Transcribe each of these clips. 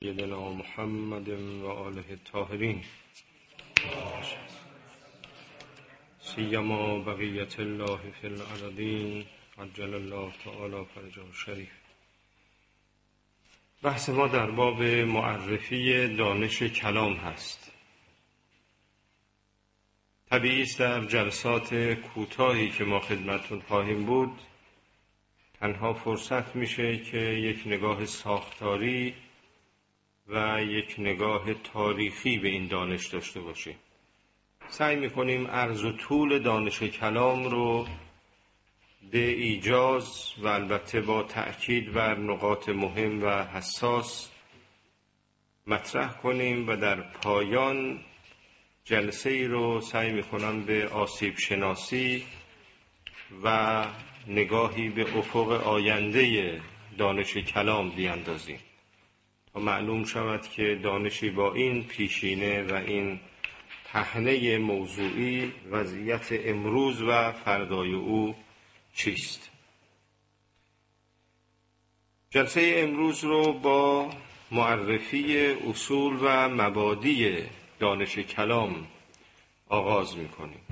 سیدنا محمد و آله الطاهرین سیما بقیت الله فی الارضین عجل الله تعالی فرجه الشریف. بحث ما در باب معرفی دانش کلام هست. طبیعی است در جلسات کوتاهی که ما خدمتتون خواهیم بود تنها فرصت میشه که یک نگاه ساختاری و یک نگاه تاریخی به این دانش داشته باشیم. سعی میکنیم عرض و طول دانش کلام رو به ایجاز و البته با تأکید بر نقاط مهم و حساس مطرح کنیم و در پایان جلسه ای رو سعی میکنم به آسیب شناسی و نگاهی به افق آینده دانش کلام بیاندازیم تا معلوم شود که دانشی با این پیشینه و این پهنه موضوعی وضعیت امروز و فردای او چیست. جلسه امروز رو با معرفی اصول و مبادی دانش کلام آغاز می‌کنیم.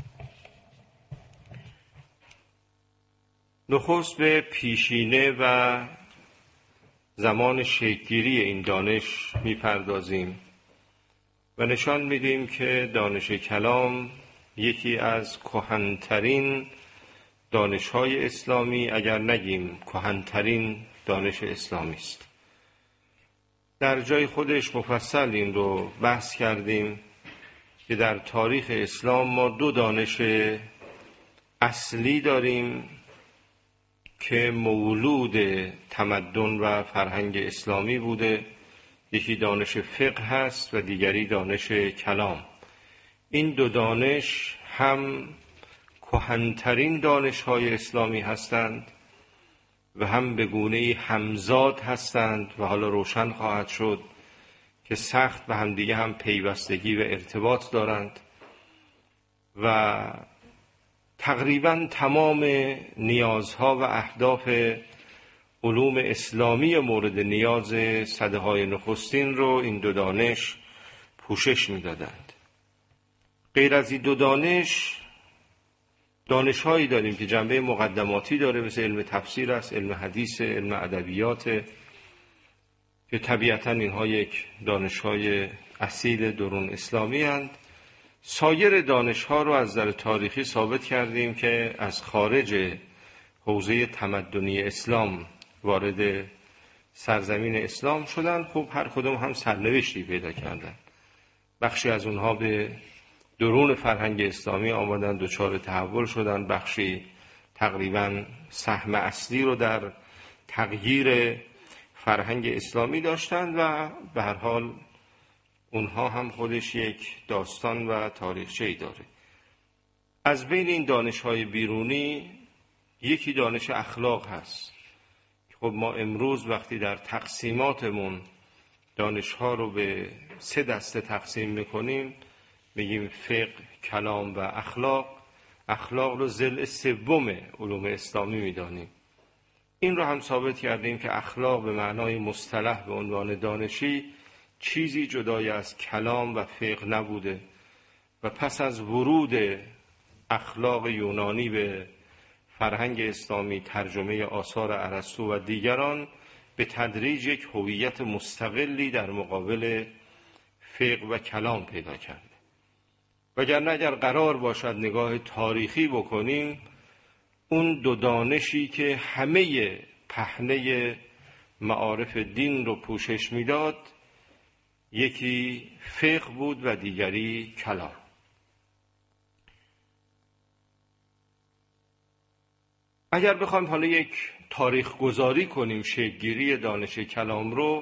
نخست به پیشینه و زمان شکل‌گیری این دانش می‌پردازیم و نشان میدیم که دانش کلام یکی از کهن‌ترین دانش‌های اسلامی، اگر نگیم کهن‌ترین دانش اسلامی است. در جای خودش مفصل این رو بحث کردیم که در تاریخ اسلام ما دو دانش اصلی داریم که مولود تمدن و فرهنگ اسلامی بوده. یکی دانش فقه هست و دیگری دانش کلام. این دو دانش هم کهن‌ترین دانش‌های اسلامی هستند و هم به گونه‌ای همزاد هستند و حالا روشن خواهد شد که سخت به همدیگه هم پیوستگی و ارتباط دارند و تقریباً تمام نیازها و اهداف علوم اسلامی مورد نیاز سده‌های نخستین رو این دو دانش پوشش می‌دادند. غیر از این دو دانش‌هایی داریم که جنبه مقدماتی داره، مثل علم تفسیر است، علم حدیث، علم ادبیات، که طبیعتاً اینها یک دانش‌های اصیل درون اسلامی هستند. سایر دانش‌ها رو از نظر تاریخی ثابت کردیم که از خارج حوزه تمدنی اسلام وارد سرزمین اسلام شدن. خب هر کدوم هم سرنوشتی پیدا کردن. بخشی از اونها به درون فرهنگ اسلامی آمدن، دچار تحول شدن، بخشی تقریباً سهم اصلی رو در تغییر فرهنگ اسلامی داشتن و به هر حال اونها هم خودش یک داستان و تاریخچه‌ای داره. از بین این دانش‌های بیرونی یکی دانش اخلاق هست. خب ما امروز وقتی در تقسیماتمون دانش‌ها رو به 3 دسته تقسیم می‌کنیم، میگیم فقه، کلام و اخلاق. اخلاق رو ضلع سوم علوم اسلامی می‌دانیم. این رو هم ثابت کردیم که اخلاق به معنای مصطلح به عنوان دانشی چیزی جدای از کلام و فقه نبوده و پس از ورود اخلاق یونانی به فرهنگ اسلامی، ترجمه آثار ارسطو و دیگران، به تدریج یک هویت مستقلی در مقابل فقه و کلام پیدا کرده. وگرنه اگر قرار باشد نگاه تاریخی بکنیم، اون دو دانشی که همه پهنه معارف دین رو پوشش میداد، یکی فقه بود و دیگری کلام. اگر بخوایم حالا یک تاریخ گذاری کنیم شکل‌گیری دانش کلام رو،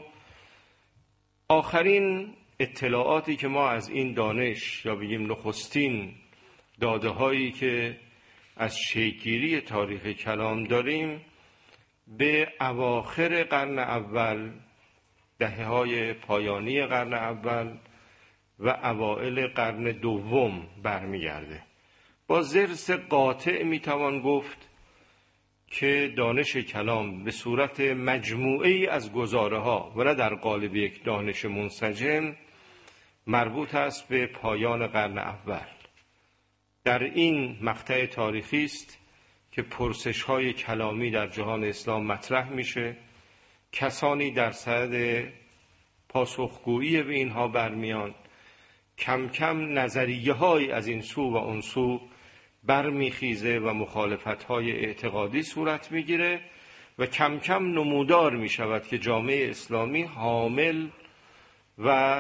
آخرین اطلاعاتی که ما از این دانش یا بگیم نخستین داده هایی که از شکل‌گیری تاریخ کلام داریم به اواخر قرن اول، دهه‌های پایانی قرن اول و اوائل قرن دوم برمیگرده. با ضرس قاطع میتوان گفت که دانش کلام به صورت مجموعه‌ای از گزاره‌ها و نه در قالب یک دانش منسجم مربوط است به پایان قرن اول. در این مقطع تاریخی است که پرسش‌های کلامی در جهان اسلام مطرح میشه، کسانی در صدد پاسخگویی به اینها برمیان، کم کم نظریه‌های از این سو و اون سو برمیخیزه و مخالفت‌های اعتقادی صورت میگیره و کم کم نمودار میشود که جامعه اسلامی حامل و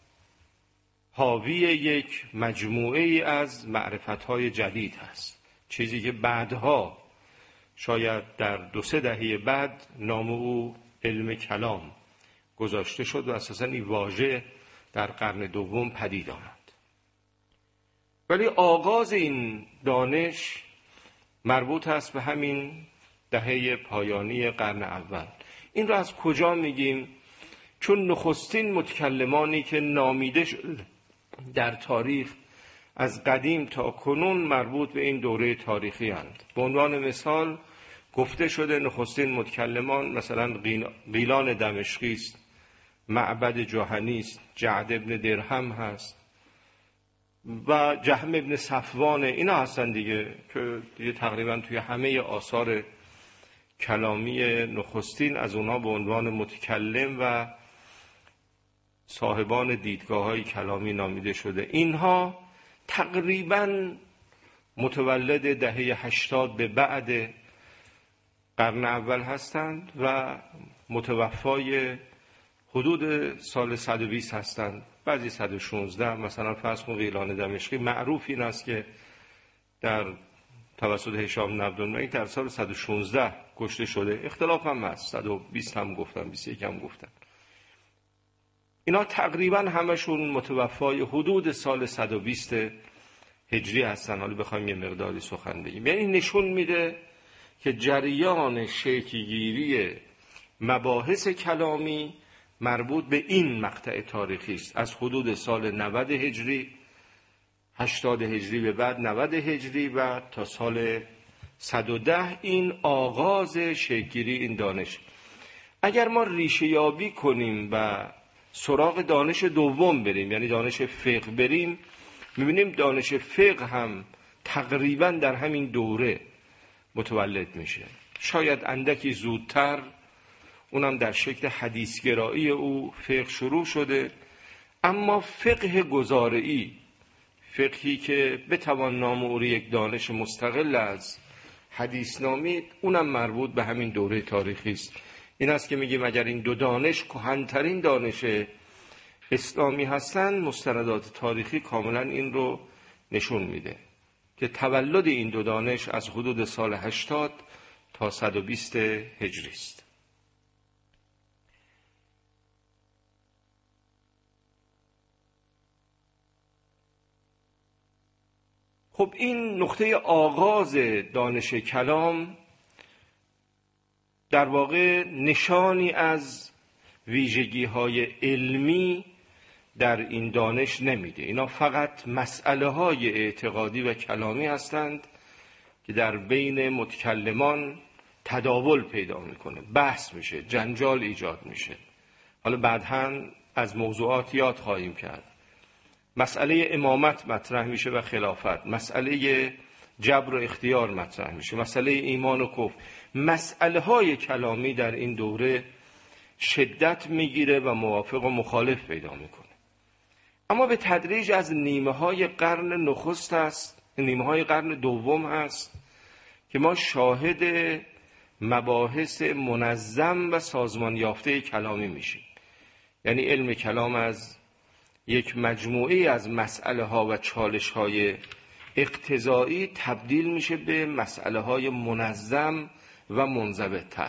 حاوی یک مجموعه از معرفت‌های جدید هست، چیزی که بعدها شاید در 2-3 دهه بعد نام او علم کلام گذاشته شد و اساساً این واژه در قرن دوم پدید آمد. ولی آغاز این دانش مربوط است به همین دهه پایانی قرن اول. این را از کجا میگیم؟ چون نخستین متکلمانی که نامیده شد در تاریخ از قدیم تا کنون مربوط به این دوره تاریخی اند. به عنوان مثال گفته شده نخستین متکلمان مثلا قیلان دمشقی است، معبد جهنی است، جعد ابن درهم هست و جهم ابن صفوان. اینا هستن دیگه که دیگه تقریبا توی همه آثار کلامی نخستین از اونها به عنوان متکلم و صاحبان دیدگاه‌های کلامی نامیده شده. اینها تقریبا متولد دهه 80 به بعد قرن اول هستند و متوفای حدود سال 120 هستند، بعضی 116. مثلا فرض کن قیلان دمشقی معروف این است که در توسط هشام نبدالملک در سال 116 کشته شده. اختلاف هم هست، 120 هم گفتن، 21 هم گفتن. اینا تقریبا همشون متوفای حدود سال 120 هجری هستن. حالا بخوایم یه مقداری سخن بگیم، یعنی نشون میده که جریان شکل‌گیری مباحث کلامی مربوط به این مقطع تاریخی است، از حدود سال 90 هجری، 80 هجری به بعد 90 هجری و تا سال 110 این آغاز شکل‌گیری این دانش. اگر ما ریشه یابی کنیم و سراغ دانش دوم بریم، یعنی دانش فقه بریم، می‌بینیم دانش فقه هم تقریباً در همین دوره متولد میشه، شاید اندکی زودتر، اونم در شکل حدیثگرایی او فقه شروع شده. اما فقه گزارعی، فقهی که بتوان نام او یک دانش مستقل از حدیث نامید، اونم مربوط به همین دوره تاریخی است. این است که میگیم اگر این دو دانش کهن‌ترین دانش اسلامی هستند، مستندات تاریخی کاملا این رو نشون میده که تولد این دو دانش از حدود سال 80 تا 120 هجری است. خب این نقطه آغاز دانش کلام در واقع نشانی از ویژگی‌های علمی در این دانش نمیده. اینا فقط مسئله‌های اعتقادی و کلامی هستند که در بین متکلمان تداول پیدا میکنه، بحث میشه، جنجال ایجاد میشه. حالا بعداً از موضوعات یاد خواهیم کرد. مسئله امامت مطرح میشه و خلافت، مسئله جبر و اختیار مطرح میشه، مسئله ایمان و کفر. مسئله های کلامی در این دوره شدت میگیره و موافق و مخالف پیدا میکنه. اما به تدریج از نیمه های قرن نخست است، نیمه های قرن دوم هست که ما شاهد مباحث منظم و سازمان یافته کلامی میشیم. یعنی علم کلام از یک مجموعه از مسئله ها و چالش های اقتضایی تبدیل میشه به مسئله های منظم و منضبط‌تر.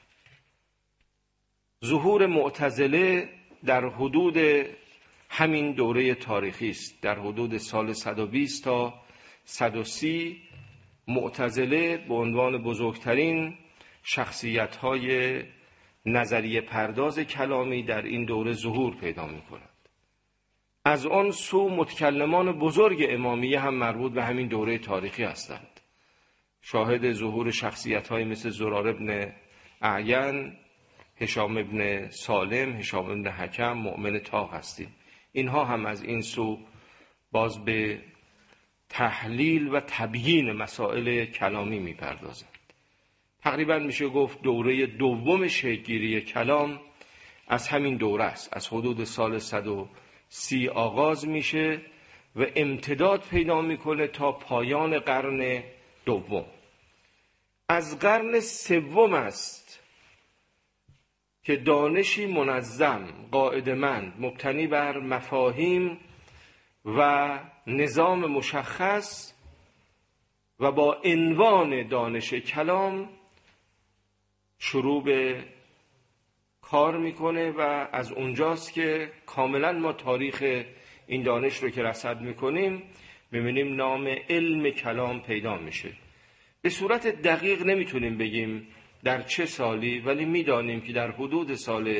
ظهور معتزله در حدود همین دوره تاریخی است، در حدود سال 120 تا 130 معتزله به عنوان بزرگترین شخصیت‌های نظریه پرداز کلامی در این دوره ظهور پیدا می‌کند. از آن سو متکلمان بزرگ امامیه هم مربوط به همین دوره تاریخی هستند. شاهد ظهور شخصیت‌هایی مثل زرار ابن اعین، هشام ابن سالم، هشام ابن حکم، مؤمن طاق هستیم. اینها هم از این سو باز به تحلیل و تبیین مسائل کلامی میپردازند. تقریبا میشه گفت دوره دوم شکل‌گیری کلام از همین دوره است. از حدود سال 130 آغاز میشه و امتداد پیدا میکنه تا پایان قرن دوم. از قرن سوم است که دانشی منظم، قاعده‌مند، مبتنی بر مفاهیم و نظام مشخص و با عنوان دانش کلام شروع به کار میکنه و از اونجاست که کاملا ما تاریخ این دانش رو که رصد میکنیم میبینیم نام علم کلام پیدا میشه. به صورت دقیق نمیتونیم بگیم در چه سالی، ولی میدانیم که در حدود سال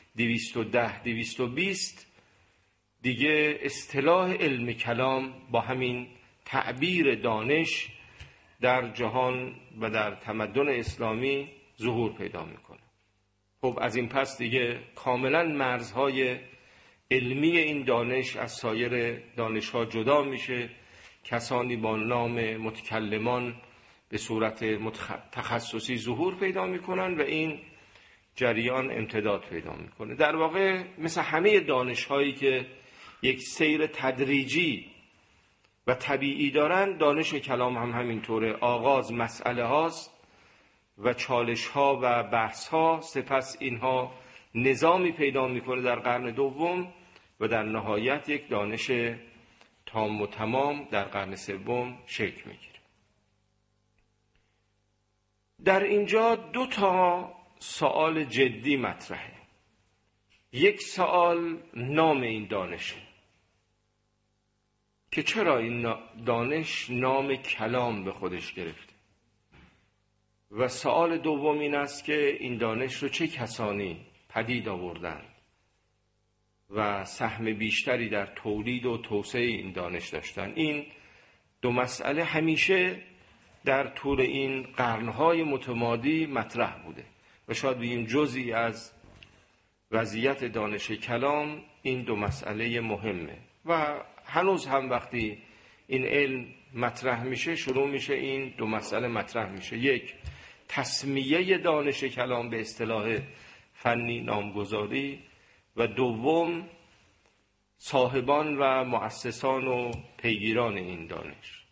210-220 دیگه اصطلاح علم کلام با همین تعبیر دانش در جهان و در تمدن اسلامی ظهور پیدا میکنه. خب از این پس دیگه کاملا مرزهای علمی این دانش از سایر دانش‌ها جدا میشه. کسانی با نام متکلمان به صورت تخصصی ظهور پیدا میکنن و این جریان امتداد پیدا میکنه. در واقع مثل همه دانش‌هایی که یک سیر تدریجی و طبیعی دارن، دانش کلام هم همینطوره. آغاز مسئله هاست و چالش ها و بحث ها، سپس اینها نظامی پیدا میکنه در قرن دوم و در نهایت یک دانش تام و تمام در قرن سوم شکل میگیره. در اینجا 2 سوال جدی مطرحه. یک سوال نام این دانشه که چرا این دانش نام کلام به خودش گرفته، و سوال دوم این است که این دانش رو چه کسانی پدید آوردند و سهم بیشتری در تولید و توسعه این دانش داشتن. این 2 مسئله همیشه در طول این قرنهای متمادی مطرح بوده و شاید بگیم جزئی از وضعیت دانش کلام این 2 مسئله مهمه و هنوز هم وقتی این علم مطرح میشه شروع میشه این 2 مسئله مطرح میشه. یک، تسمیه دانش کلام به اصطلاح فنی نامگذاری، و دوم صاحبان و مؤسسان و پیگیران این دانش.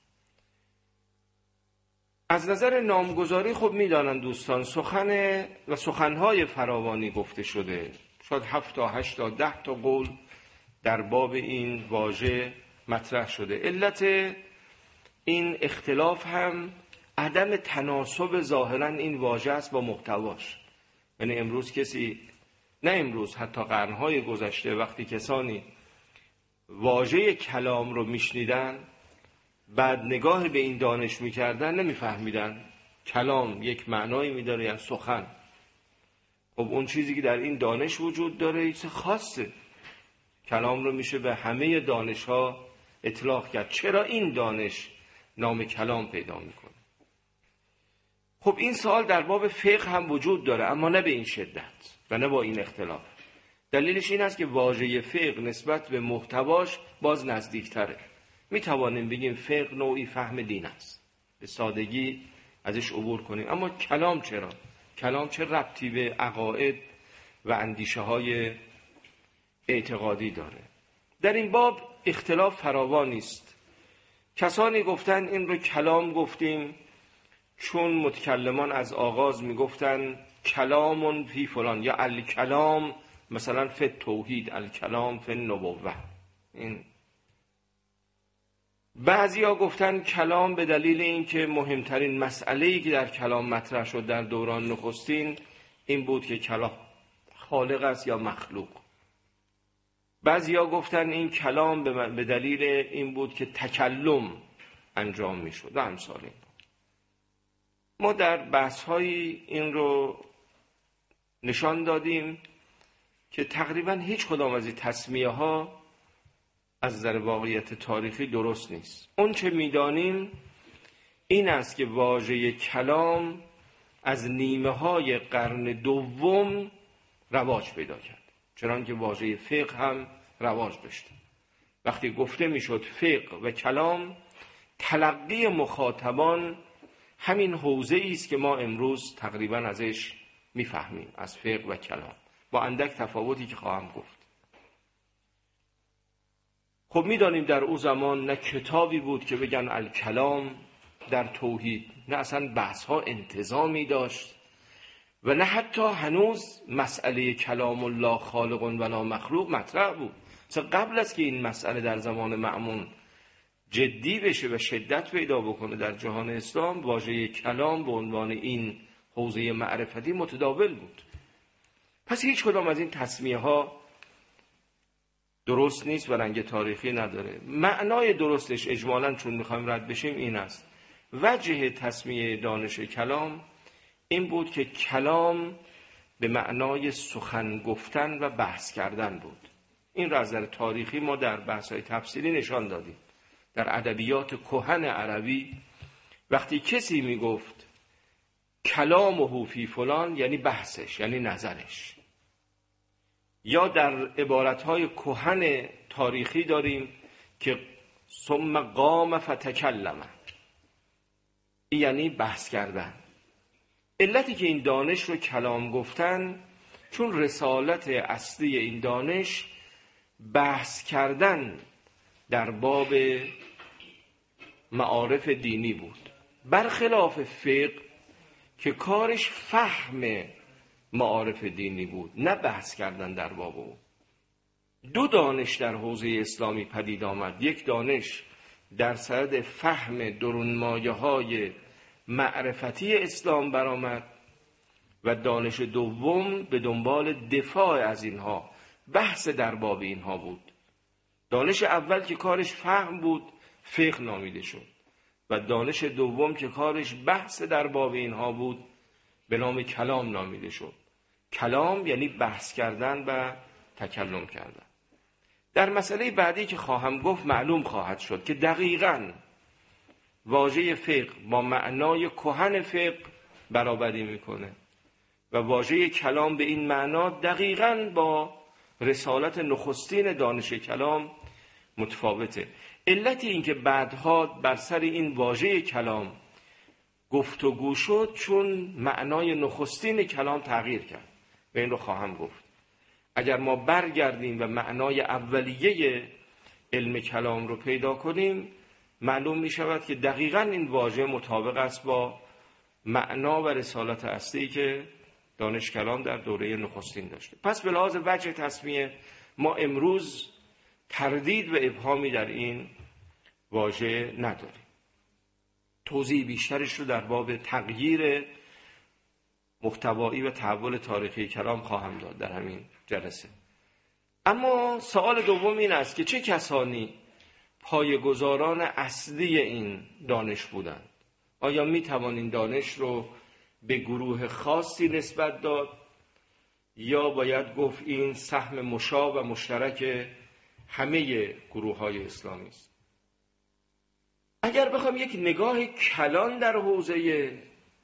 از نظر نامگذاری خب میدانن دوستان سخن و سخنهای فراوانی گفته شده، شاید 7 تا 8 تا 10 تا قول در باب این واژه مطرح شده. علت این اختلاف هم عدم تناسب ظاهرا این واژه است با محتواش. یعنی امروز کسی، نه امروز، حتی قرنهای گذشته، وقتی کسانی واژه کلام رو میشنیدن بعد نگاه به این دانش میکردن نمیفهمیدن کلام یک معنایی میداره یا سخن. خب اون چیزی که در این دانش وجود داره چیز خاصه. کلام رو میشه به همه دانش‌ها اطلاق کرد. چرا این دانش نام کلام پیدا میکنه؟ خب این سوال در باب فقه هم وجود داره، اما نه به این شدت و نه با این اختلاف. دلیلش این است که واژه فقه نسبت به محتواش باز نزدیکتره. میتوانیم بگیم فقه نوعی فهم دین است، به سادگی ازش عبور کنیم. اما کلام چرا؟ کلام چه ربطی به عقاید و اندیشه های اعتقادی داره؟ در این باب اختلاف فراوان است. کسانی گفتن این رو کلام گفتیم چون متکلمان از آغاز میگفتن کلامون فی فلان، یا الکلام مثلا فی توحید، الکلام فی نبوه. این بعضیا گفتن کلام به دلیل اینکه مهمترین مسئله‌ای که در کلام مطرح شد در دوران نخستین این بود که کلام خالق است یا مخلوق. بعضیا گفتن این کلام به دلیل این بود که تکلم انجام میشد و امثال این. ما در بحث‌های این رو نشان دادیم که تقریبا هیچ کدام از این تسمیه‌ها از نظر واقعیت تاریخی درست نیست. اون چه می‌دانیم این است که واژه کلام از نیمه های قرن دوم رواج پیدا کرد، چنانکه واژه فقه هم رواج داشت. وقتی گفته میشد فقه و کلام، تلقی مخاطبان همین حوزه است که ما امروز تقریبا ازش میفهمیم، از فقه و کلام، با اندک تفاوتی که خواهم گفت. خب میدانیم در او زمان نه کتابی بود که بگن الکلام در توحید، نه اصلا بحث ها انتظامی داشت و نه حتی هنوز مسئله کلام الله خالق ولا مخلوق مطرح بود. مثلا قبل از که این مسئله در زمان مأمون جدی بشه و شدت پیدا بکنه در جهان اسلام، واژه کلام به عنوان این حوزه معرفتی متداول بود. پس هیچ کدام از این تسمیه ها درست نیست و رنگ تاریخی نداره. معنای درستش اجمالاً چون میخوایم رد بشیم این است: وجه تسمیه دانش کلام این بود که کلام به معنای سخن گفتن و بحث کردن بود. این را از نظر تاریخی ما در بحث‌های تفسیری نشان دادیم. در ادبیات کهن عربی وقتی کسی میگفت کلامه فی فلان، یعنی بحثش، یعنی نظرش. یا در عبارت‌های کهن تاریخی داریم که ثم قام فتکلم، یعنی بحث کردن. علتی که این دانش رو کلام گفتن، چون رسالت اصلی این دانش بحث کردن در باب معارف دینی بود، برخلاف فقه که کارش فهم معارف دینی بود، نه بحث کردن در باب او. دو دانش در حوزه اسلامی پدید آمد: یک دانش در صدد فهم درونمایه‌های معرفتی اسلام برآمد و دانش دوم به دنبال دفاع از اینها، بحث در باب اینها بود. دانش اول که کارش فهم بود فقه نامیده شد و دانش دوم که کارش بحث در باب اینها بود به نام کلام نامیده شد. کلام یعنی بحث کردن و تکلم کردن. در مسئله بعدی که خواهم گفت معلوم خواهد شد که دقیقاً واژه فقه با معنای کهن فقه برابری میکنه و واژه کلام به این معنا دقیقاً با رسالت نخستین دانش کلام متفاوته. علت این که بعدها بر سر این واژه کلام گفتگو شد چون معنای نخستین کلام تغییر کرد و این رو خواهم گفت. اگر ما برگردیم و معنای اولیه علم کلام رو پیدا کنیم، معلوم می شود که دقیقاً این واژه مطابق است با معنا و رسالت اصلی که دانش کلام در دوره نخستین داشته. پس به لحاظ وجه تسمیه ما امروز تردید و ابهامی در این واژه نداریم. توضیح بیشترش رو در باب تغییر محتوایی و تحول تاریخی کلام خواهم داد در همین جلسه. اما سوال دوم این است که چه کسانی پایه‌گذاران اصلی این دانش بودند؟ آیا می توان این دانش رو به گروه خاصی نسبت داد یا باید گفت این سهم مشابه و مشترک همه گروه‌های اسلامی است؟ اگر بخوام یک نگاه کلان در حوزه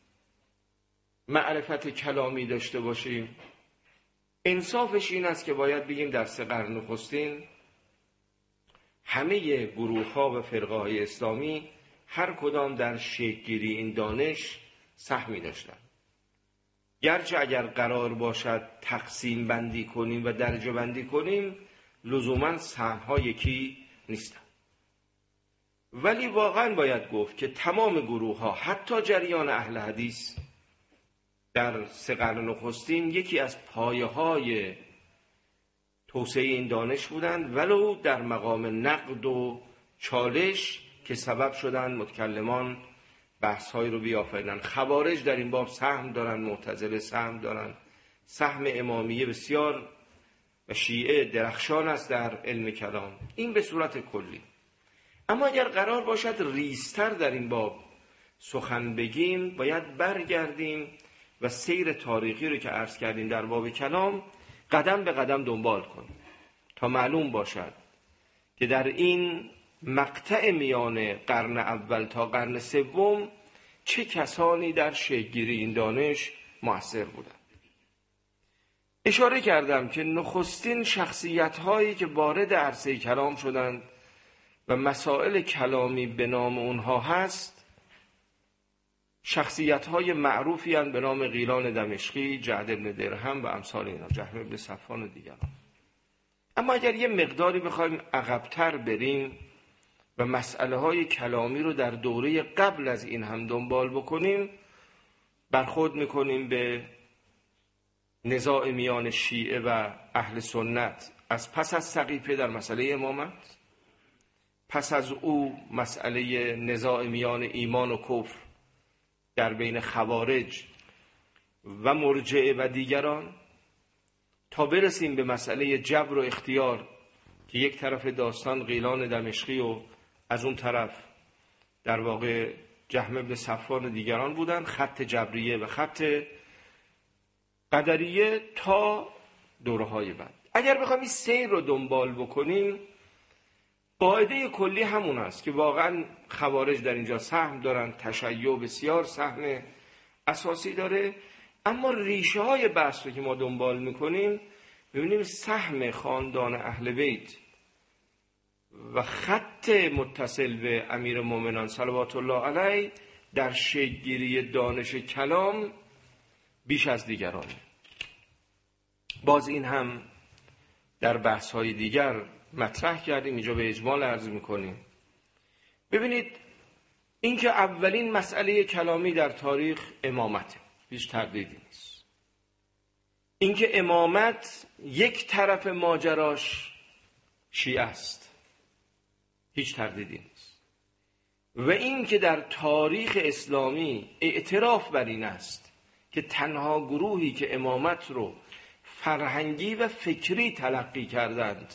معرفت کلامی داشته باشیم، انصافش این است که باید بگیم در 3 قرن نخستین همه گروه‌ها و فرقه‌های اسلامی هر کدام در شکل‌گیری این دانش سهمی داشتند. گرچه اگر قرار باشد تقسیم بندی کنیم و درجه بندی کنیم، لزوماً سهم‌ها یکی نیستند. ولی واقعاً باید گفت که تمام گروه‌ها، حتی جریان اهل حدیث، در 3 قرن نخستین یکی از پایه‌های توسعه این دانش بودند، ولو در مقام نقد و چالش که سبب شدن متکلمان بحث‌هایی رو بیافرینن. خوارج در این باب سهم دارن، معتزله سهم دارن، سهم امامیه بسیار و شیعه درخشان است در علم کلام. این به صورت کلی. اما اگر قرار باشد ریزتر در این باب سخن بگیم، باید برگردیم و سیر تاریخی رو که عرض کردیم در باب کلام قدم به قدم دنبال کنیم تا معلوم باشد که در این مقطع میان قرن اول تا قرن سوم چه کسانی در شکل‌گیری این دانش مؤثر بودند. اشاره کردم که نخستین شخصیت‌هایی که وارد عرصه کلام شدند و مسائل کلامی به نام اونها هست، شخصیت‌های معروفی هستند به نام غیلان دمشقی، جعد بن درهم و امثال اینا، جهم بن صفوان و دیگران. اما اگر یه مقداری بخوایم عقب‌تر بریم و مسئله‌های کلامی رو در دوره قبل از این هم دنبال بکنیم، برخورد می‌کنیم به نزاع میان شیعه و اهل سنت از پس از سقیفه در مسئله امامت، پس از او مسئله نزاع میان ایمان و کفر در بین خوارج و مرجئه و دیگران، تا برسیم به مسئله جبر و اختیار که یک طرف داستان غیلان دمشقی و از اون طرف در واقع جهم بن صفوان و دیگران بودن، خط جبریه و خط قدریه تا دوره‌های بعد. اگر بخوایم این سیر رو دنبال بکنیم، قاعده کلی همون است که واقعا خوارج در اینجا سهم دارن، تشیع بسیار سهم اساسی داره، اما ریشه های بحث رو که ما دنبال میکنیم ببینیم سهم خاندان اهل بیت و خط متصل به امیرالمومنین صلوات الله علیه در شکل‌گیری دانش کلام بیش از دیگرانه. باز این هم در بحث‌های دیگر مطرح کردیم، اینجا به اجمال عرض می‌کنیم. ببینید اینکه اولین مسئله کلامی در تاریخ امامته، هیچ تردیدی نیست. اینکه امامت یک طرف ماجراش شیعه است، هیچ تردیدی نیست. و اینکه در تاریخ اسلامی اعتراف بر این است که تنها گروهی که امامت رو فرهنگی و فکری تلقی کردند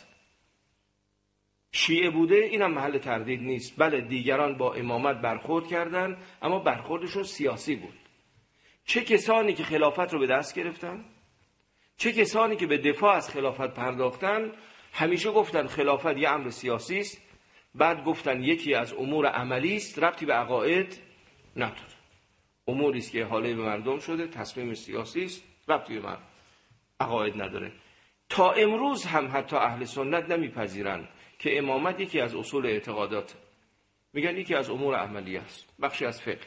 شیعه بوده، این هم محل تردید نیست. بله دیگران با امامت برخورد کردند، اما برخوردشون سیاسی بود. چه کسانی که خلافت رو به دست گرفتن، چه کسانی که به دفاع از خلافت پرداختن، همیشه گفتن خلافت یه امر سیاسی است، بعد گفتن یکی از امور عملی است، ربطی به عقاید نداره. اموری است که حاله به مردم شده، تصمیم سیاسی است، ربطی به عقاید نداره. تا امروز هم حتی اهل سنت نمیپذیرن که امامت یکی از اصول اعتقادات، میگن یکی از امور عملی است، بخشی از فقه.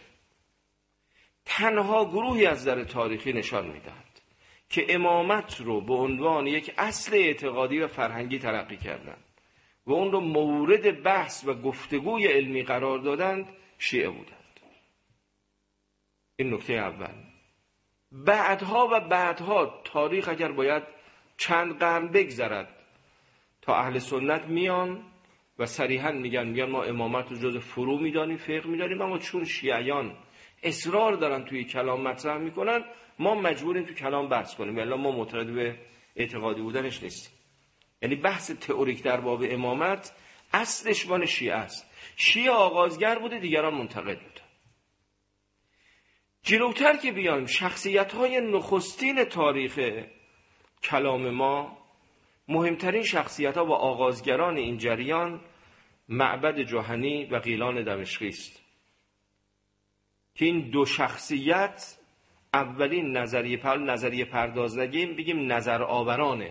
تنها گروهی از نظر تاریخی نشان میدهد که امامت رو به عنوان یک اصل اعتقادی و فرهنگی تلقی کردند و اون رو مورد بحث و گفتگوی علمی قرار دادند، شیعه بودند. این نکته اول. بعدها تاریخ اگر باید چند قرن بگذرد تا اهل سنت میان و صریحا میگن ما امامت رو جز فرو میدانیم، فقه میدانیم، اما چون شیعیان اصرار دارن توی کلام مطرح میکنن، ما مجبوریم توی کلام بحث کنیم، ولی ما معترض به اعتقادی بودنش نیستیم. یعنی بحث تئوریک در باب امامت اصلش مال شیعه است. شیعه آغازگر بوده، دیگران منتقد بودن. جلوتر که بیایم، شخصیت‌های نخستین تاریخ کلام ما، مهمترین شخصیت‌ها و آغازگران این جریان معبد جهنی و غیلان دمشقی است که این دو شخصیت اولین نظریه پرداز نگیم، بگیم نظر آورانه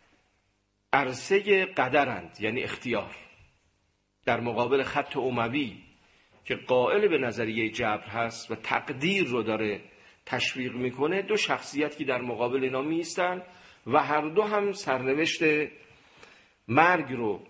عرصه قدرند، یعنی اختیار، در مقابل خط اموی که قائل به نظریه جبر هست و تقدیر رو داره تشویق میکنه. دو شخصیت که در مقابل اینا میستن و هر دو هم سرنوشت مرگ رو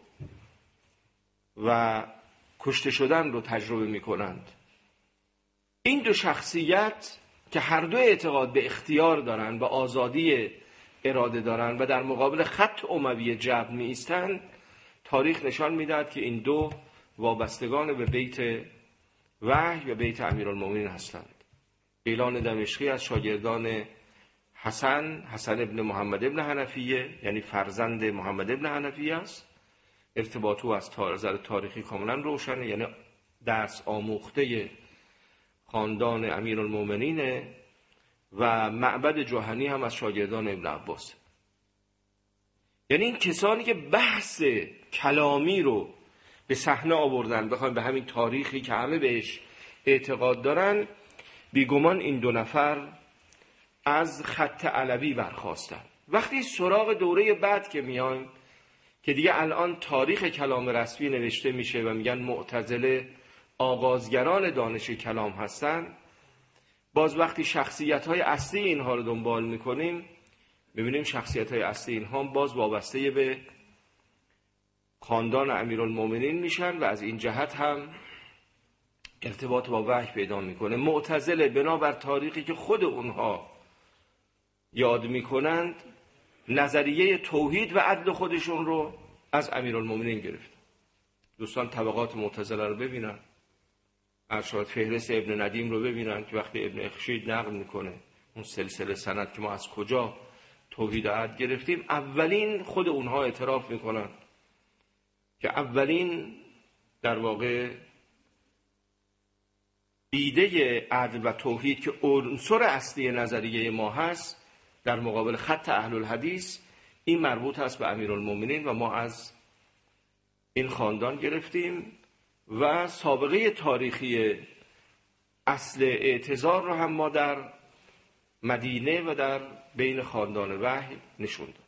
و کشته شدن رو تجربه میکنند. این دو شخصیت که هر دو اعتقاد به اختیار دارن، به آزادی اراده دارن و در مقابل خط اموی جبر می ایستن، تاریخ نشان میدهد که این دو وابستگان به بیت وحی و بیت امیرالمومنین هستند. غیلان دمشقی از شاگردان حسن ابن محمد ابن حنفیه، یعنی فرزند محمد ابن حنفیه است. ارتباطو از نظر تاریخی کاملا روشنه، یعنی درس آموخته خاندان امیرالمومنین. و معبد جهنی هم از شاگردان ابن عباس. یعنی این کسانی که بحث کلامی رو به صحنه آوردن، بخوایم به همین تاریخی که همه بهش اعتقاد دارن، بیگمان این دو نفر از خط علوی برخاستن. وقتی سراغ دوره بعد که میایم که دیگه الان تاریخ کلام رسمی نوشته میشه و میگن معتزله آغازگران دانش کلام هستن، باز وقتی شخصیت‌های اصلی اینها رو دنبال میکنیم ببینیم شخصیت‌های اصلی اینها باز وابسته به خاندان امیرالمومنین میشن و از این جهت هم ارتباط با وحی پیدا میکنه. معتزله بنابر تاریخی که خود اونها یاد میکنند نظریه توحید و عدل خودشون رو از امیرالمومنین گرفتن. دوستان طبقات معتزله رو ببینن، ارشاد فهرست ابن ندیم رو ببینن که وقتی ابن اخشید نقل میکنه اون سلسله سند که ما از کجا توحید و عدل گرفتیم، اولین خود اونها اعتراف میکنن که اولین در واقع ایده عدل و توحید که عنصر اصلی نظریه ما هست در مقابل خط اهل الحدیث، این مربوط است به امیرالمومنین و ما از این خاندان گرفتیم و سابقه تاریخی اصل اعتزار رو هم ما در مدینه و در بین خاندان وحی نشون دادیم.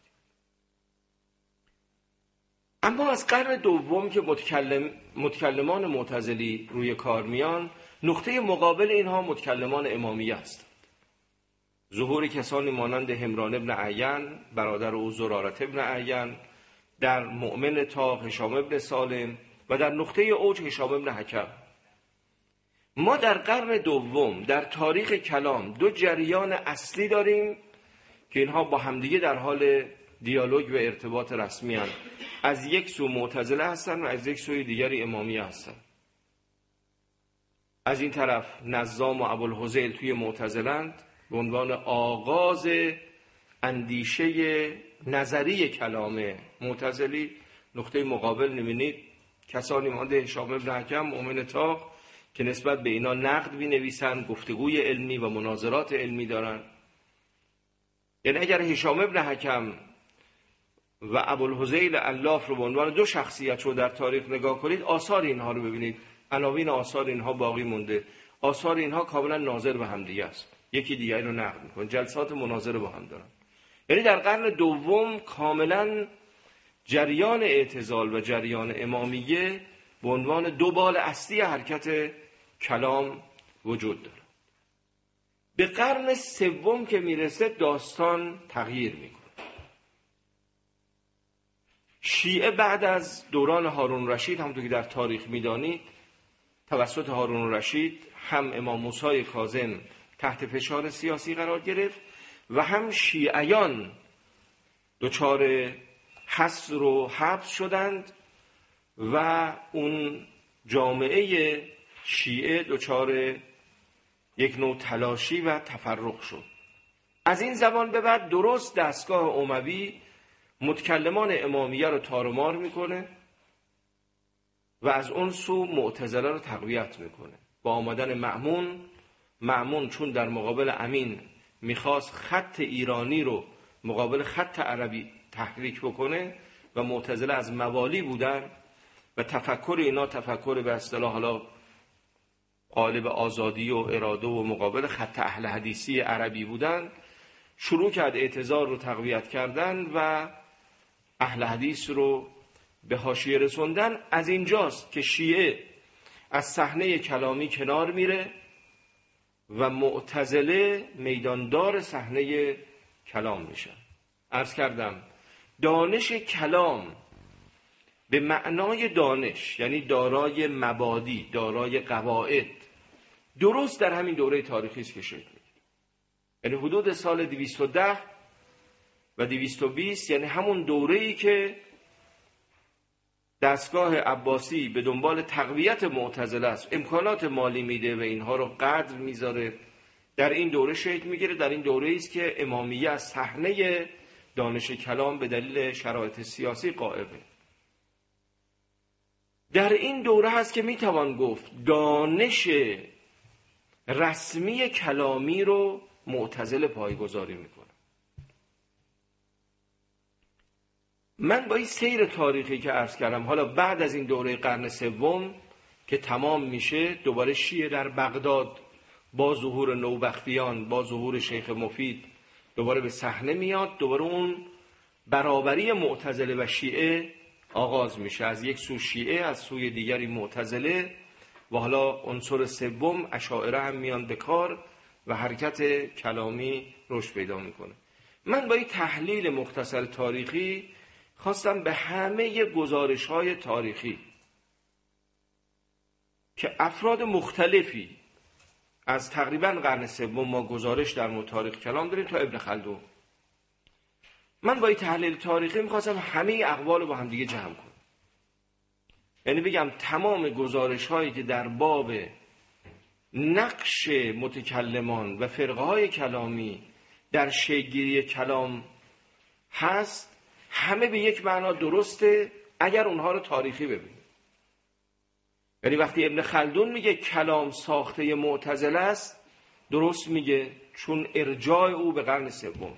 اما از قرن دوم که متکلمان معتزلی روی کار میان، نقطه مقابل اینها متکلمان امامیه هستند. ظهور کسانی مانند همران ابن عین، برادر او زرارت ابن عین، در مؤمن تا هشام ابن سالم و در نقطه اوج هشام ابن حکم. ما در قرن دوم در تاریخ کلام دو جریان اصلی داریم که اینها با همدیگه در حال دیالوگ و ارتباط رسمی هستند. از یک سو معتزله هستند و از یک سوی دیگری امامیه هستند. از این طرف نظام و ابوالهذیل توی معتزلند به عنوان آغاز اندیشه نظری کلام معتزلی. نقطه مقابل نمینید کسانی مانده هشام ابن حکم، مؤمن تاق که نسبت به اینا نقد می‌نویسند، گفتگوی علمی و مناظرات علمی دارند. یعنی اگر هشام ابن حکم و ابوالهذیل الاف رو به عنوان دو شخصیت رو در تاریخ نگاه کنید، آثار اینها رو ببینید، عناوین آثار اینها باقی مونده، آثار اینها کاملا ناظر به هم دیگه است، یکی دیگری رو نقد می‌کنه، جلسات مناظره با هم دارن. یعنی در قرن دوم کاملا جریان اعتزال و جریان امامیه به عنوان دو بال اصلی حرکت کلام وجود داره. به قرن سوم که میرسه داستان تغییر میکنه. شیعه بعد از دوران هارون رشید، همونطور که در تاریخ میدانید، توسط هارون رشید هم امام موسی کاظم تحت فشار سیاسی قرار گرفت و هم شیعیان دچار حصر و حبس شدند و اون جامعه شیعه دچار یک نوع تلاشی و تفرق شد. از این زمان به بعد درست دستگاه اموی متکلمان امامیه رو تارمار میکنه و از اون سو معتزله رو تقویت میکنه. با آمدن مأمون چون در مقابل امین میخواست خط ایرانی رو مقابل خط عربی تحریک بکنه و معتزله از موالی بودن و تفکر اینا تفکر به اصطلاح حالا قالب آزادی و اراده و مقابل خط اهل حدیثی عربی بودن، شروع کرد اعتزار رو تقویت کردن و اهل حدیث رو به حاشیه رسوندن. از اینجاست که شیعه از صحنه کلامی کنار میره و معتزله میداندار صحنه کلام میشن. عرض کردم دانش کلام به معنای دانش، یعنی دارای مبادی، دارای قواعد، درست در همین دوره تاریخی است که شکل میگیره. یعنی حدود سال 210 و 220، یعنی همون دوره‌ای که دستگاه عباسی به دنبال تقویت معتزله است، امکانات مالی میده و اینها رو قدر میذاره، در این دوره شکل میگیره. در این دوره است که امامیه از صحنه دانش کلام به دلیل شرایط سیاسی غائبه. در این دوره هست که میتوان گفت دانش رسمی کلامی رو معتزله پایه‌گذاری میکنه. من با این سیر تاریخی که عرض کردم، حالا بعد از این دوره قرن سوم که تمام میشه، دوباره شیعه در بغداد با ظهور نوبختیان، با ظهور شیخ مفید دوباره به صحنه میاد. دوباره اون برابری معتزله و شیعه آغاز میشه. از یک سو شیعه، از سوی دیگری معتزله و حالا عنصر سوم اشاعره هم میان به کار و حرکت کلامی رشد پیدا میکنه. من با این تحلیل مختصر تاریخی خواستم به همه گزارش‌های تاریخی که افراد مختلفی از تقریباً قرن سوم ما گزارش در مورد تاریخ کلام داریم تا ابن خلدون، من با این تحلیل تاریخی میخواستم همه اقوال رو با هم دیگه جمع کنم. یعنی بگم تمام گزارش‌هایی که در باب نقش متکلمان و فرقه‌های کلامی در شکل‌گیری کلام هست، همه به یک معنا درسته اگر اونها رو تاریخی ببینیم. یعنی وقتی ابن خلدون میگه کلام ساخته معتزله است، درست میگه، چون ارجاع او به قرن سوم.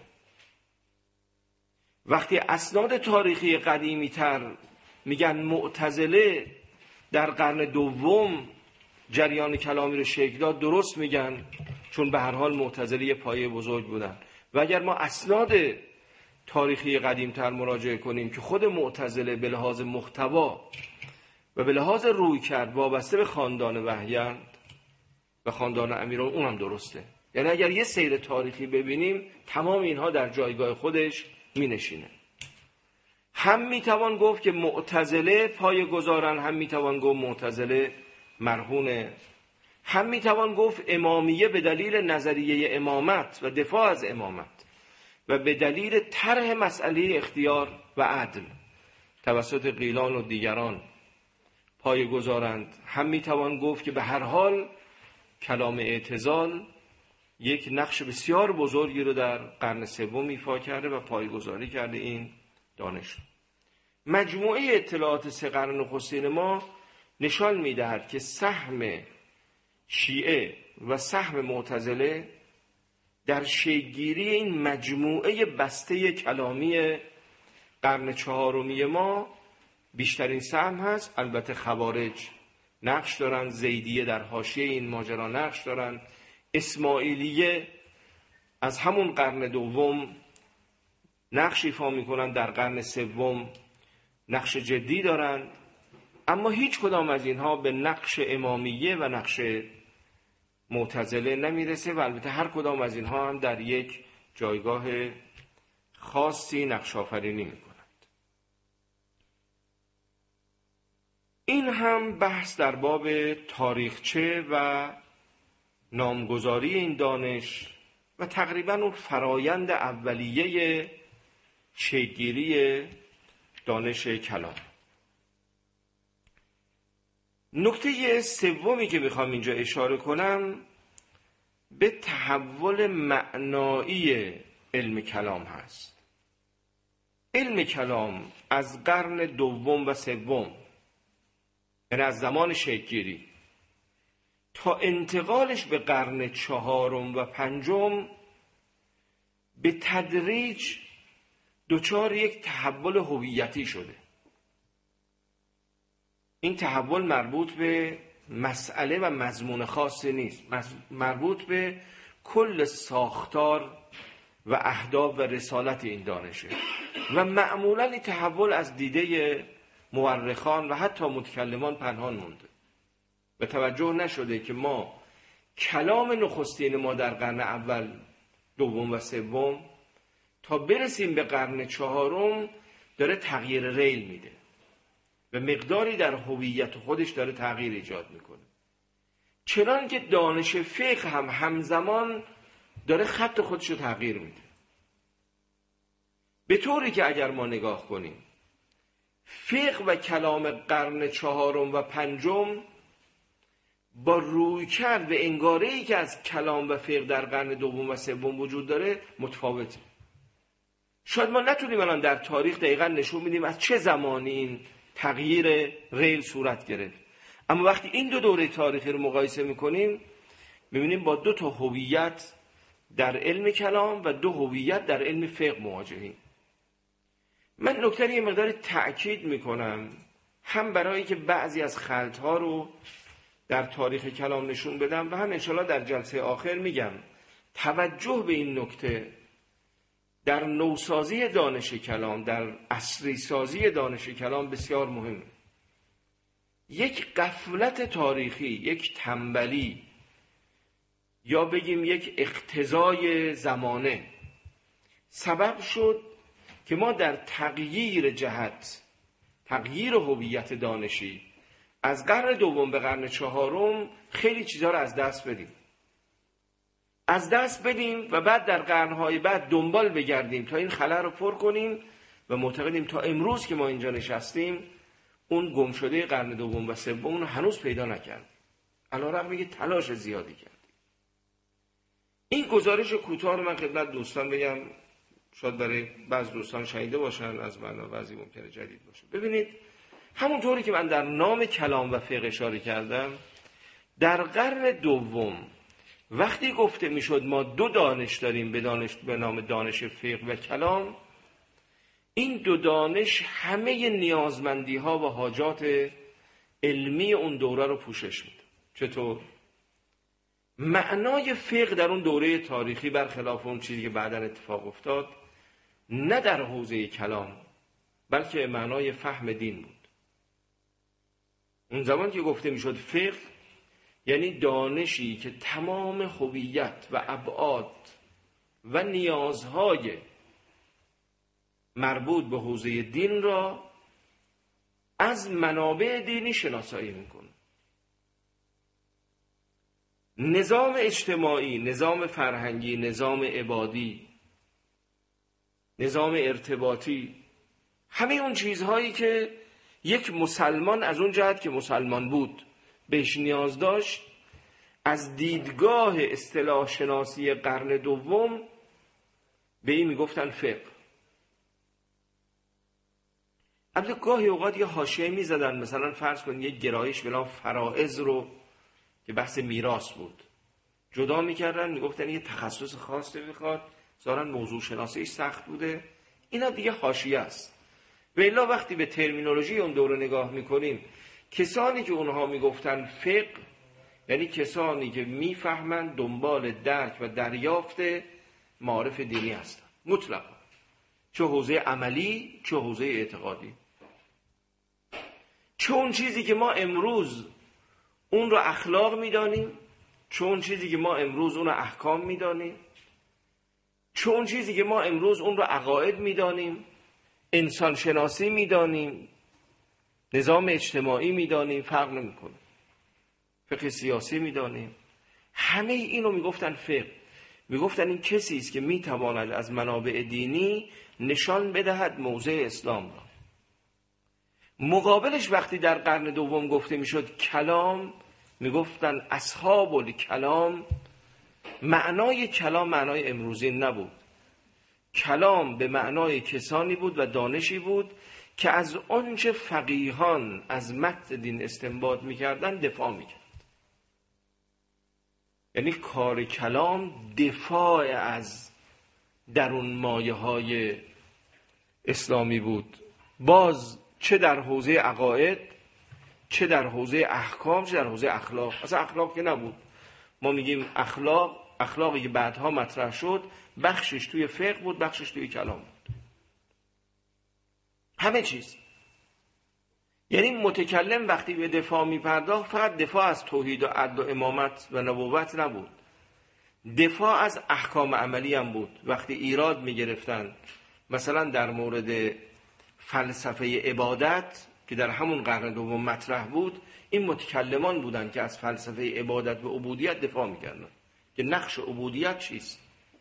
وقتی اسناد تاریخی قدیمی تر میگن معتزله در قرن دوم جریان کلامی رو شکل داد، درست میگن، چون به هر حال معتزله پایه بزرگ بودن. و اگر ما اسناد تاریخی قدیم تر مراجعه کنیم که خود معتزله به لحاظ محتوا و به لحاظ روی کرد وابسته به خاندان وحیند و خاندان امیران، اونم درسته. یعنی اگر یه سیر تاریخی ببینیم تمام اینها در جایگاه خودش می نشینه. هم می توان گفت که معتزله پای گذارن، هم می توان گفت معتزله مرهونه، هم می توان گفت امامیه به دلیل نظریه امامت و دفاع از امامت و به دلیل طرح مسئله اختیار و عدل توسط قیلان و دیگران پای گذارند. هم می توان گفت که به هر حال کلام اعتزال یک نقش بسیار بزرگی رو در قرن سوم ایفا کرده و پایه‌گذاری کرده این دانش. مجموعه اطلاعات سه قرن نخستین ما نشان می‌دهد که سهم شیعه و سهم معتزله در شکل‌گیری این مجموعه بسته کلامی قرن چهارمی ما بیشترین سهم هست. البته خوارج نقش دارن، زیدیه در حاشیه این ماجرا نقش دارن، اسماعیلیه از همون قرن دوم نقش ایفا میکنن، در قرن سوم نقش جدی دارند، اما هیچ کدام از اینها به نقش امامیه و نقش معتزله نمیرسه و البته هر کدام از اینها هم در یک جایگاه خاصی نقش آفرینی میکنند. این هم بحث در باب تاریخچه و نامگذاری این دانش و تقریباً اون فرایند اولیه شکل‌گیری دانش کلام. نکته سومی که میخوام اینجا اشاره کنم به تحول معنایی علم کلام هست. علم کلام از قرن دوم و سوم، یعنی از زمان شکل‌گیری تا انتقالش به قرن چهارم و پنجم، به تدریج دچار یک تحول هویتی شده. این تحول مربوط به مسئله و مضمون خاصی نیست، مربوط به کل ساختار و اهداف و رسالت این دانشه و معمولاً این تحول از دیده مورخان و حتی متکلمان پنهان مونده. به توجه نشده که ما کلام نخستین ما در قرن اول، دوم و سوم تا برسیم به قرن چهارم داره تغییر ریل میده و مقداری در هویت خودش داره تغییر ایجاد میکنه. چنان که دانش فقه هم همزمان داره خط خودش رو تغییر میده، به طوری که اگر ما نگاه کنیم فقه و کلام قرن چهارم و پنجم با رویکرد و انگاره‌ای که از کلام و فقه در قرن دوم و سوم وجود داره متفاوته. شاید ما نتونیم الان در تاریخ دقیقاً نشون بدیم از چه زمانی این تغییر ریل صورت گرفت، اما وقتی این دو دوره تاریخی رو مقایسه میکنیم میبینیم با دو تا هویت در علم کلام و دو هویت در علم فقه مواجهیم. من نکته یه مقدار تأکید میکنم، هم برای که بعضی از خلط‌ها رو در تاریخ کلام نشون بدم و هم انشاءالله در جلسه آخر میگم. توجه به این نکته در نوسازی دانش کلام، در عصری سازی دانش کلام بسیار مهمه. یک غفلت تاریخی، یک تنبلی یا بگیم یک اقتضای زمانه سبب شد که ما در تغییر جهت، تغییر هویت دانشی از قرن دوم به قرن چهارم خیلی چیزها رو از دست بدیم و بعد در قرنهای بعد دنبال بگردیم تا این خلا رو پر کنیم و معتقدیم تا امروز که ما اینجا نشستیم اون گمشده قرن دوم و سوم اون هنوز پیدا نکردیم، علیرغم اینکه تلاش زیادی کردیم. این گزارش کوتاه رو من خدمت دوستان بگم، شاید برای بعض دوستان شنیده باشن از من و بعضی ممکنه جدید باشه. ببینید، همونطوری که من در نام کلام و فقه اشاره کردم، در قرن دوم وقتی گفته میشد ما دو دانش داریم به نام دانش فقه و کلام، این دو دانش همه نیازمندی ها و حاجات علمی اون دوره رو پوشش میده. چطور؟ معنای فقه در اون دوره تاریخی برخلاف اون چیزی که بعداً اتفاق افتاد نه در حوزه کلام بلکه معنای فهم دین بود. اون زمان که گفته میشد فقه یعنی دانشی که تمام هویت و ابعاد و نیازهای مربوط به حوزه دین را از منابع دینی شناسایی میکنه. نظام اجتماعی، نظام فرهنگی، نظام عبادی، نظام ارتباطی، همه اون چیزهایی که یک مسلمان از اون جهت که مسلمان بود بهش نیاز داشت، از دیدگاه اصطلاح شناسی قرن دوم به این میگفتن فقه. البته گاهی اوقات یه حاشیه میزدن، مثلا فرض کنید یک گرایش به نام فرائض رو که بحث میراث بود جدا میکردن، میگفتن یه تخصص خاصی میخواد، ظاهرا موضوع شناسیش سخت بوده. اینا دیگه حاشیه است. و الا وقتی به ترمینولوژی اون دوره نگاه میکنیم، کسانی که اونها میگفتن فقه یعنی کسانی که میفهمند دنبال درک و دریافت معارف دینی هستن مطلقا، چه حوزه عملی چه حوزه اعتقادی، چه اون چیزی که ما امروز اون رو اخلاق میدانیم، چه اون چیزی که ما امروز اون رو احکام میدانیم، چه اون چیزی که ما امروز اون رو عقاید میدانیم، انسان شناسی میدانیم، نظام اجتماعی میدانیم، فرق نمیکنه، فقه سیاسی میدانیم. همه اینو میگفتن فقه. میگفتن این کسی است که میتواند از منابع دینی نشان بدهد موضع اسلام را. مقابلش وقتی در قرن دوم گفته میشد کلام، میگفتن اصحاب الکلام. معنای کلام معنای امروزی نبود. کلام به معنای کسانی بود و دانشی بود که از آنچه فقیهان از متن دین استنباط میکردن دفاع میکرد. یعنی کار کلام دفاع از درون مایه های اسلامی بود، باز چه در حوزه عقاید، چه در حوزه احکام، چه در حوزه اخلاق. اصلا اخلاق که نبود. ما میگیم اخلاقی که بعدها مطرح شد بخشش توی فقه بود، بخشش توی کلام بود. همه چیز. یعنی متکلم وقتی به دفاع میپرداخت فقط دفاع از توحید و عدل و امامت و نبوت نبود، دفاع از احکام عملی هم بود. وقتی ایراد میگرفتن مثلا در مورد فلسفه عبادت که در همون قرن دوم مطرح بود، این متکلمان بودن که از فلسفه عبادت و عبودیت دفاع میکردن که نقش عبودیت چیست.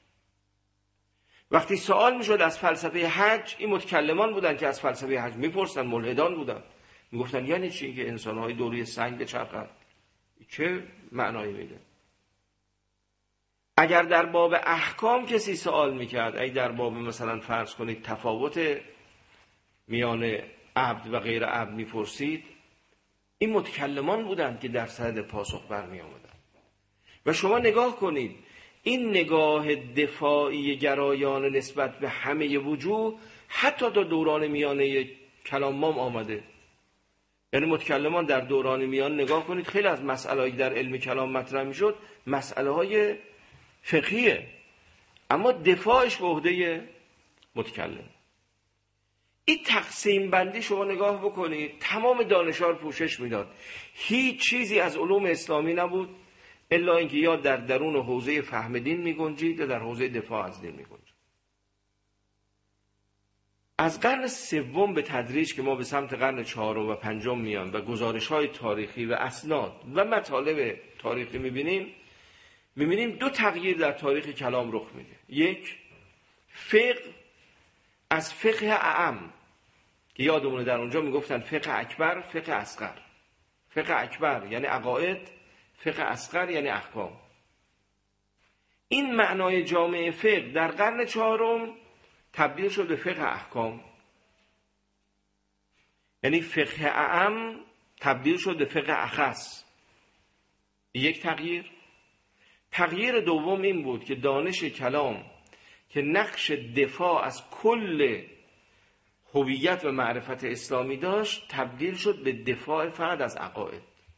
وقتی سوال میشد از فلسفه حج، این متکلمان بودن که از فلسفه حج میپرسن، ملحدان بودن، میگفتن یعنی چی که انسان‌های دوری سنگ بچرخند؟ چه معنایی میده؟ اگر در باب احکام کسی سوال میکرد، اگر در باب مثلا فرض کنید تفاوت میان عبد و غیر عبد میپرسید، این متکلمان بودند که در صدد پاسخ برمی آمدن. و شما نگاه کنید، این نگاه دفاعی گرایان نسبت به همه وجوه حتی تا دوران میانه کلام آمده. یعنی متکلمان در دوران میان نگاه کنید خیلی از مسائلی در علم کلام مطرح میشد مسئله های فقهیه، اما دفاعش به عهده متکلم. این تقسیم بندی شما نگاه بکنید تمام دانش‌ها رو پوشش میداد. هیچ چیزی از علوم اسلامی نبود الا اینکه یا در درون حوزه فهم دین میگنجید یا در حوزه دفاع از دین میگنجید. از قرن سوم به تدریج که ما به سمت قرن چهارم و پنجم میان و گزارش‌های تاریخی و اسناد و مطالب تاریخی میبینیم دو تغییر در تاریخ کلام رخ میده. یک، فقه از فقه اعم که یادمونه در اونجا میگفتن فقه اکبر، فقه اصغر. فقه اکبر یعنی عقاید، فقه اصغر یعنی احکام. این معنای جامع فقه در قرن چهارم تبدیل شد به فقه احکام، یعنی فقه اعم تبدیل شد به فقه اخص. یک تغییر. تغییر دوم این بود که دانش کلام که نقش دفاع از کل هویت و معرفت اسلامی داشت تبدیل شد به دفاع فقط از عقاید.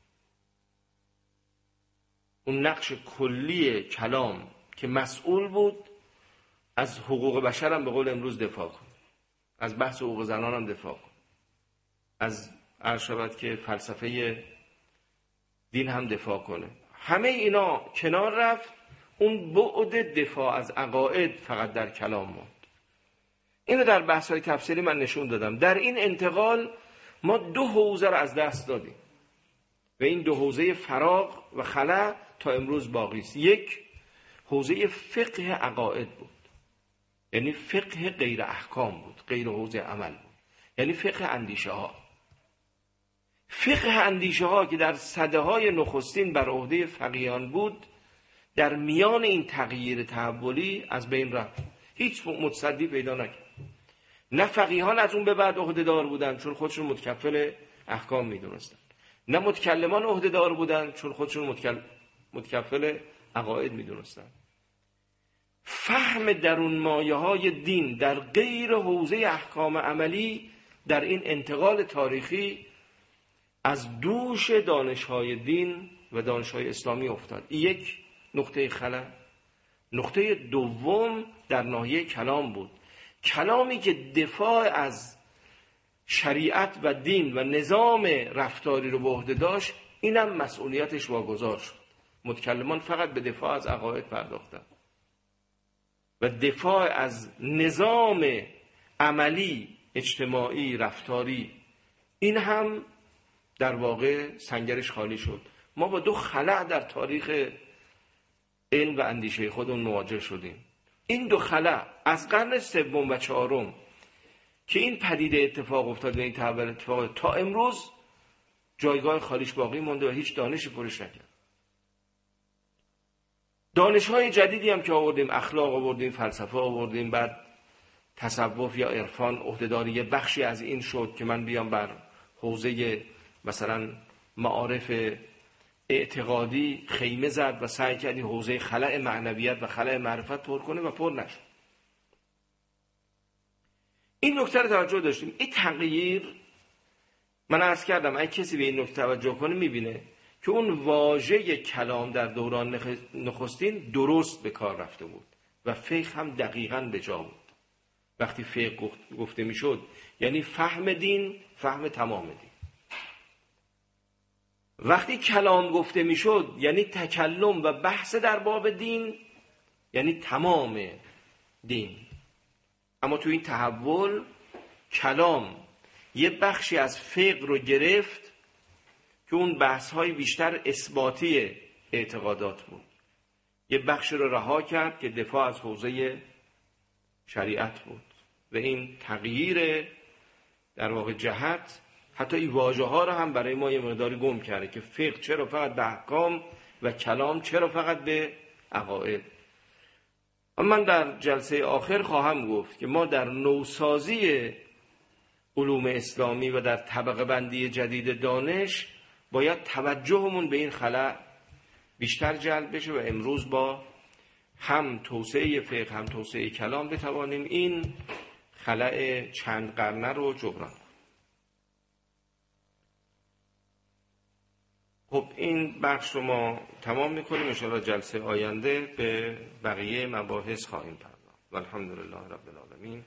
اون نقش کلی کلام که مسئول بود از حقوق بشر هم به قول امروز دفاع کن، از بحث حقوق زنان هم دفاع کن، از عرشبت که فلسفه دین هم دفاع کنه. همه اینا کنار رفت، اون بعد دفاع از عقاید فقط در کلام موند. اینو در بحث‌های تفسیری من نشون دادم. در این انتقال ما دو حوزه رو از دست دادیم و این دو حوزه فراغ و خلا تا امروز باقی است. یک، حوزه فقه عقاید بود، یعنی فقه غیر احکام بود، غیر حوزه عمل بود، یعنی فقه اندیشه ها. فقه اندیشه ها که در سده‌های نخستین بر عهده فقیهان بود، در میان این تغییر تحولی از بین رفت، هیچ متصدی پیدا نکرد. نه فقیهان از اون به بعد عهده‌دار بودن چون خودشون متکفل احکام میدونستن، نه متکلمان عهده‌دار بودن چون خودشون متکفل عقاید میدونستن. فهم درون مایه‌های دین در غیر حوزه احکام عملی در این انتقال تاریخی از دوش دانش‌های دین و دانش‌های اسلامی افتاد. یک نقطه خلل. نقطه دوم در ناحیه کلام بود. کلامی که دفاع از شریعت و دین و نظام رفتاری رو به عهده داشت، اینم مسئولیتش واگذار شد. متکلمان فقط به دفاع از عقاید پرداختند و دفاع از نظام عملی، اجتماعی، رفتاری، این هم در واقع سنگرش خالی شد. ما با دو خلأ در تاریخ علم و اندیشه خودمون مواجه شدیم. این دو خلأ از قرن سوم و چهارم که این پدیده اتفاق افتاد و این تحول اتفاق تا امروز جایگاه خالیش باقی مونده و هیچ دانشی پرش نکرد. دانش‌های جدیدی هم که آوردیم، اخلاق آوردیم، فلسفه آوردیم، بعد تصوف یا عرفان عهده‌داری یه بخشی از این شد که من بیام بر حوزه مثلا معارف اعتقادی خیمه زد و سعی کرد این حوزه خلأ معنویت و خلأ معرفت پر کنه و پر نشد. این نکته رو توجه داشتیم. این تغییر من عرض کردم اگه کسی به این نکته توجه کنه میبینه که اون واژه کلام در دوران نخستین درست به کار رفته بود و فقه هم دقیقاً به جا بود. وقتی فقه گفته میشد یعنی فهم دین، فهم تمام دین. وقتی کلام گفته میشد یعنی تکلم و بحث در باب دین، یعنی تمام دین. اما تو این تحول کلام یه بخشی از فقه رو گرفت که اون بحث‌های بیشتر اثباتی اعتقادات بود، یه بخش رو رها کرد که دفاع از حوزه شریعت بود و این تغییر در واقع جهت حتی این واژه ها رو هم برای ما یه مقداری گم کرده که فقه چرا فقط به احکام و کلام چرا فقط به عقاید. من در جلسه آخر خواهم گفت که ما در نوسازی علوم اسلامی و در طبقه بندی جدید دانش باید توجهمون به این خلأ بیشتر جلب بشه و امروز با هم توسعه فقه هم توسعه کلام بتوانیم این خلأ چند قرنه رو جبران کنیم. این بخش رو ما تمام میکنیم. ان شاءالله جلسه آینده به بقیه مباحث خواهیم پرداخت. والحمدلله رب العالمین.